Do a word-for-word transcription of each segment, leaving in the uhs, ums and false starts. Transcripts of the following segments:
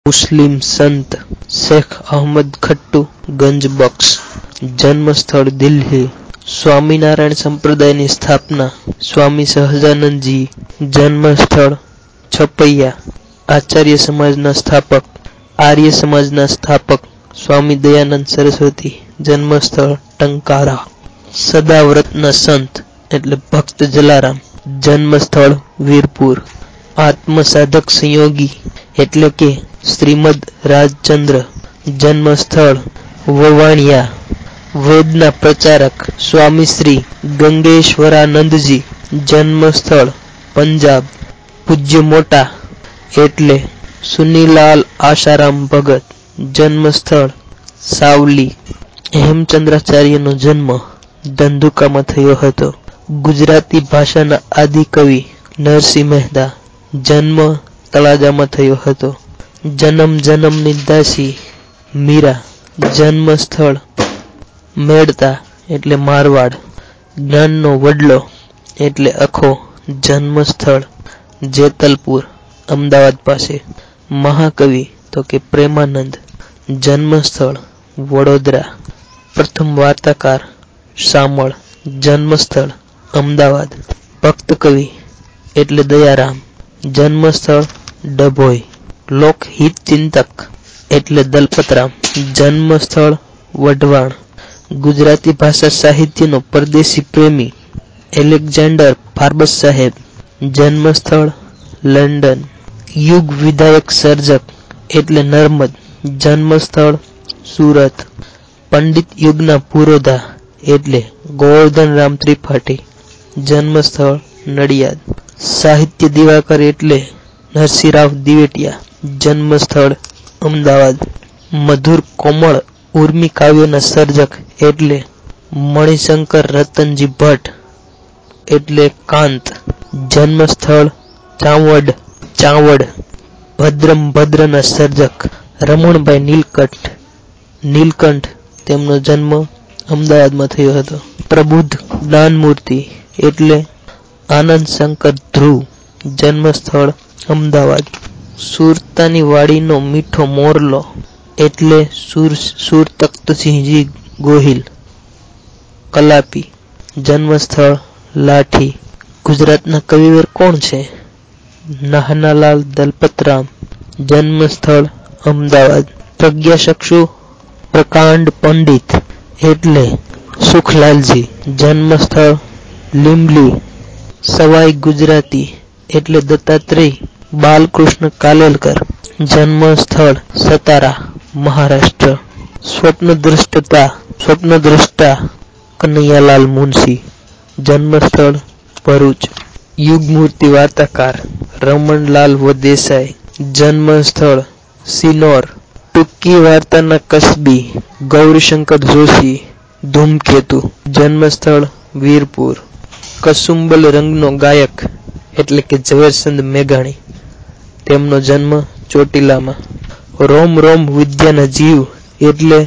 मुस्लिम संत शेख अहमद खट्टू गंज बख्श, जन्म स्थल दिल्ही। स्वामीनारायण संप्रदाय की स्थापना स्वामी सहजानंद जी, जन्म स्थल छपैया। आचार्य समाज ना स्थापक आर्य समाज ना स्थापक स्वामी दयानंद सरस्वती, जन्म स्थल टंकारा। सदाव्रत ना संत एटले भक्त जलाराम, जन्म स्थल वीरपुर। आत्म साधक संयोगी एटले के श्रीमद राजचंद्र, जन्म स्थल ववाणिया। वेदना प्रचारक स्वामी श्री गंगेश्वरानंद जी, जन्म स्थल पंजाब। पूज्य मोटा एटले सुनीलाल आशाराम भगत, जन्म स्थल सावली। हेमचंद्राचार्य नो जन्म धंधुका में थयो हतो। गुजराती भाषा ना आदि कवि नरसिंह मेहता, जन्म तळाजा में थयो हतो। जन्म जन्म नी दासी मीरा, जन्म स्थल मेड़ता एटले मारवाड़। ज्ञान नो वडलो एटले अखो, जन्म स्थल जेतलपुर अमदावाद पासे। महाकवि तो के प्रेमानंद, जन्म स्थल वडोदरा। प्रथम वार्ताकार शामळ, जन्म स्थल अमदावाद। भक्त कवि एटले दयाराम, जन्म स्थल डभोई। लोकहित चिंतक एटले दलपतराम, जन्म स्थल वढवाण। गुजराती भाषा साहित्य नो परदेशी प्रेमी एलेक्जेंडर फार्बस साहेब, जन्म स्थल लंडन। युग विधायक सर्जक एटले नर्मद, जन्म स्थल सूरत। पंडित युगना पुरोधा एटले गोवर्धन राम त्रिपाठी, जन्म स्थल नडियाद। साहित्य दिवाकर एटले नरसिंहराव दिवेटिया, जन्म स्थल अमदावाद। मधुर कोमल उर्मी काव्यना सर्जक एटले मणिशंकर रतनजी भट्ट एटले कांत, जन्म स्थल चावड़ चावड़। भद्रम भद्रना सर्जक रमणभाई नीलकंठ नीलकंठ तेमनो जन्म अमदावाद में थयो हतो। प्रबुद्ध ज्ञानमूर्ति एटले आनंद शंकर ध्रुव, जन्म स्थल अमदावाद। सुरतानी वाड़ी नो मीठो मोरलो एटले सुर सुर तख्तसिंहजी गोहिल, कलापी, जन्म स्थल लाठी। गुजरात ना कविवर कोण छे? नाहनालाल दलपतराम, जन्म स्थल अमदावाद। प्रज्ञाचक्षु प्रकांड पंडित एटले सुखलालजी, जन्म स्थल લીંબલી। सवाई गुजराती एटले दत्तात्रेय बालकृष्ण कालेलकर, जन्म स्थल सतारा महाराष्ट्र। स्वप्नदृष्टता स्वप्नदृष्टा कन्हैयालाल मुंशी, जन्म स्थल भरूच। युगमूर्ति वार्ताकार रमणलाल व देसाई, जन्म स्थल सिनोर। टूकी वार्ताना कसबी गौरीशंकर जोशी, धूमकेतु, जन्म स्थल वीरपुर। कसुंबल रंगनो गायक एटले के ઝવેરચંદ મેઘાણી, તેમનો જન્મ ચોટીલામાં। રોમ રોમ વિદ્યાના જીવ એટલે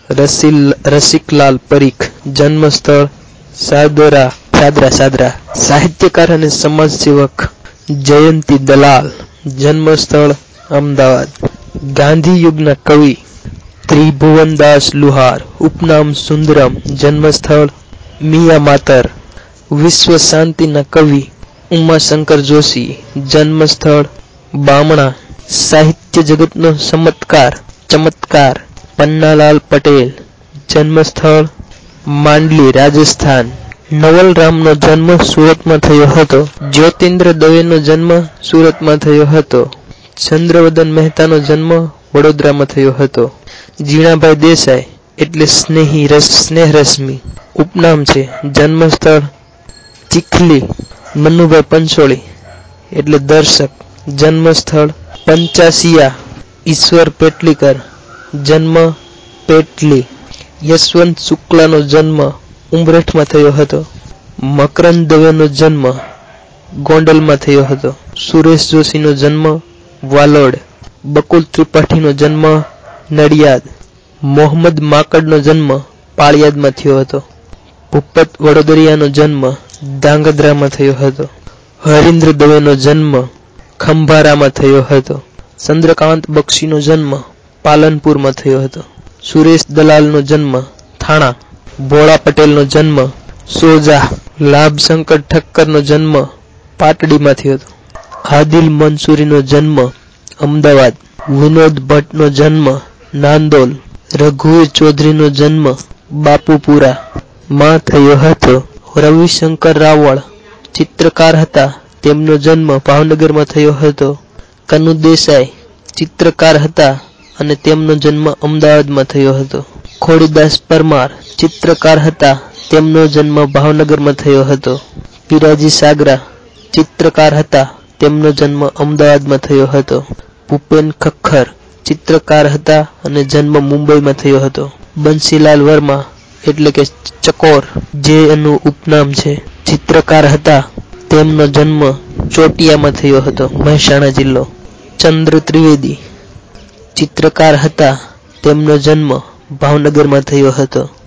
રસિકલાલ પરીખ, જન્મ સ્થળ સાદરા સાદરા સાદરા। સાહિત્યકાર અને સમાજસેવક જયંતી દલાલ, જન્મ સ્થળ અમદાવાદ। ગાંધી યુગના કવિ ત્રિભુવનદાસ લુહાર, ઉપનામ સુંદરમ, જન્મ સ્થળ મિયામાતર। विश्व शांति ना कवि उमाशंकर जोशी, जन्म स्थल बामणा। साहित्य जगत नो चमत्कार चमत्कार पन्नालाल पटेल, जन्म स्थल मांडली राजस्थान। नवलराम नो जन्म सूरत में थयो हतो। ज्योतिन्द्र दवे नो जन्म सूरत में थयो हतो। चंद्रवदन मेहता नो जन्म वडोदरा में थयो हतो। जीणाभाई देसाई एटले स्नेही रस स्नेह रश्मि उपनाम छे, जन्म स्थल चिखली। मनुभाई पंचोली एटले दर्शक, जन्म स्थल पंचासिया। ईश्वर पेटलीकर, जन्म पेटली। यशवंत शुक्ला नो जन्म उमरेठ में थयो हतो। मकरंद दवे नो जन्म गोंडल में थयो हतो। सुरेश जोशी नो जन्म वालोड। बकुल त्रिपाठी नो जन्म नडियाद। मोहम्मद माकड़ नो जन्म पाळियाद में थयो हतो। भूपत वडोदरिया नो जन्म धांगध्रा में थयो हतो। हरिंद्र दवे नो जन्म खंभारा में थयो हतो। ચંદ્રકાંત બક્ષીનો જન્મ પાલનપુરમાં થયો હતો. સુરેશ દલાલનો જન્મ થાણા. ભોળા પટેલનો જન્મ સોજા. લાભશંકર ઠક્કરનો જન્મ પાટડીમાં થયો હતો. આદિલ મંસૂરીનો જન્મ અમદાવાદ. વિનોદ ભટ્ટનો જન્મ નાંદોલ. રઘુવીર ચૌધરીનો જન્મ બાપુપુરા માં થયો હતો. રવિશંકર રાવળ ચિત્રકાર હતા, તેમનો જન્મ ભાવનગરમાં થયો હતો. કનુ દેસાઈ ચિત્રકાર હતા અને તેમનો જન્મ અમદાવાદમાં થયો હતો. ખોડીદાસ પરમાર ચિત્રકાર હતા, તેમનો જન્મ ભાવનગરમાં થયો હતો. પીરાજી સાગરા ચિત્રકાર હતા, તેમનો જન્મ અમદાવાદમાં થયો હતો. ભૂપેન ખખ્ખર ચિત્રકાર હતા અને જન્મ મુંબઈમાં થયો હતો. બંસીલાલ વર્મા એટલે કે ચકોર જે એનું ઉપનામ છે, ચિત્રકાર હતા, તેમનો જન્મ ચોટિયામાં થયો હતો, મહેસાણા જિલ્લો. ચંદ્ર ત્રિવેદી ચિત્રકાર હતા, તેમનો જન્મ ભાવનગરમાં થયો હતો.